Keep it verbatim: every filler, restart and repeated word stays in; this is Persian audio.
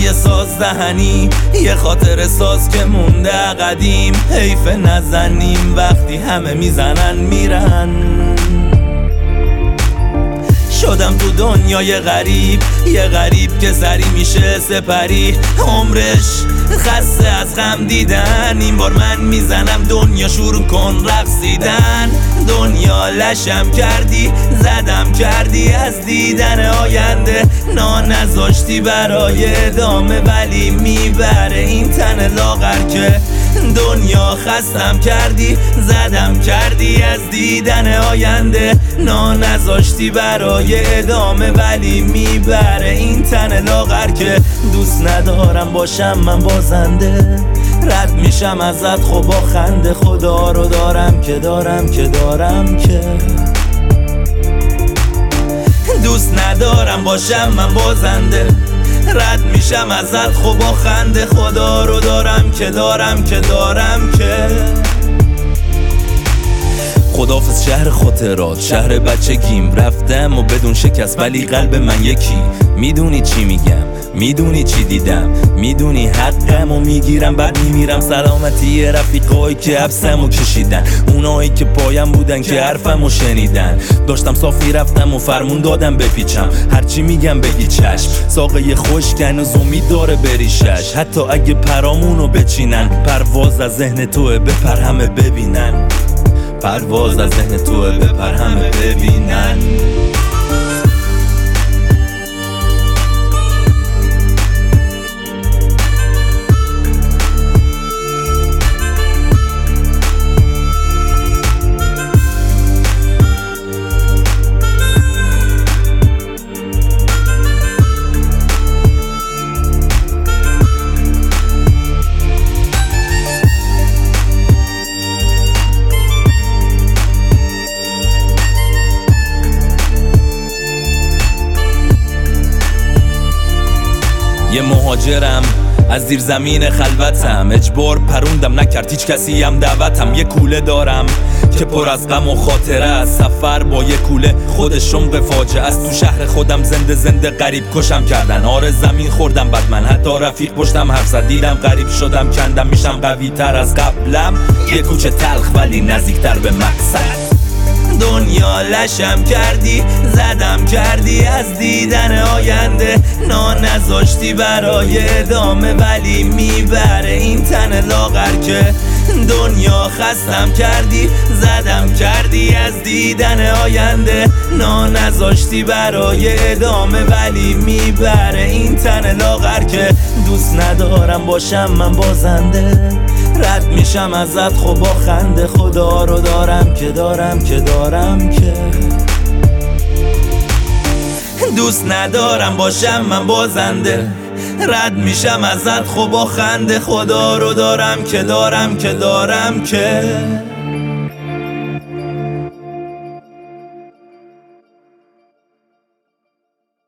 یه ساز دهنی، یه خاطر ساز که مونده قدیم. حیف نزنیم وقتی همه میزنن میرن. شدم تو دنیای غریب، یه غریب که سری میشه سپری. عمرش خسته از غم دیدن، این بار من میزنم دنیا شروع کن رقصیدن. دنیا لشم کردی، زدم کردی از دیدن آینده. نا نذاشتی برای ادامه ولی میبره این تن لاغر که. دنیا خستم کردی، زدم کردی از دیدن آینده. نا نذاشتی برای ادامه ولی میبره این تن لاغر که. دوست ندارم باشم من بازنده، رد میشم ازت خب با خنده. خدا رو دارم که دارم که دارم که دوست ندارم باشم من بازنده، رد میشم ازت خب با خنده. خدا رو دارم که دارم که دارم که خداحافظ شهر خاطرات، شهر بچگیم. رفتم و بدون شکست ولی قلب من یکی. میدونی چی میگم، میدونی چی دیدم، میدونی حقم و میگیرم بعد میمیرم. سلامتی رفیقایی که حبسم و کشیدن، اونایی که پایم بودن که حرفم و شنیدن. داشتم صاف میرفتم و فرمون دادم بپیچم، هرچی میگم بگی چشم. ساقه خشک هنوز امید داره بریشش، حتی اگه پرامونو بچینن. پرواز از ذهن توه بپر همه ببینن، پرواز از ذهن توه بپر همه ببینن. یه مهاجرم از زیر زمین خلوتم، اجبار پروندم نکرد هیچ کسی هم دعوتم. یه کوله دارم که پر از غم و خاطره است، سفر با یه کوله خودش عمق فاجعه است. تو شهر خودم زنده زنده غریب کشم کردن، آره زمین خوردم بعد من، حتی رفیق پشتم حرف زد. دیدم غریب شدم کندم میشم قوی تر از قبلم. یه کوچه تلخ ولی نزدیکتر به مقصد. دنیا لشم کردی، زدم کردی از دیدن آینده. نا نذاشتی برای ادامه ولی میبره این تن لاغر که. دنیا خستم کردی، زدم کردی از دیدن آینده. نا نذاشتی برای ادامه ولی میبره این تن لاغر که. دوست ندارم باشم من بازنده، رد میشم ازت خب با خنده. خدا رو دارم که دارم که دارم که دوست ندارم باشم من بازنده، رد میشم ازت خب با خنده. خدا رو دارم که دارم که دارم که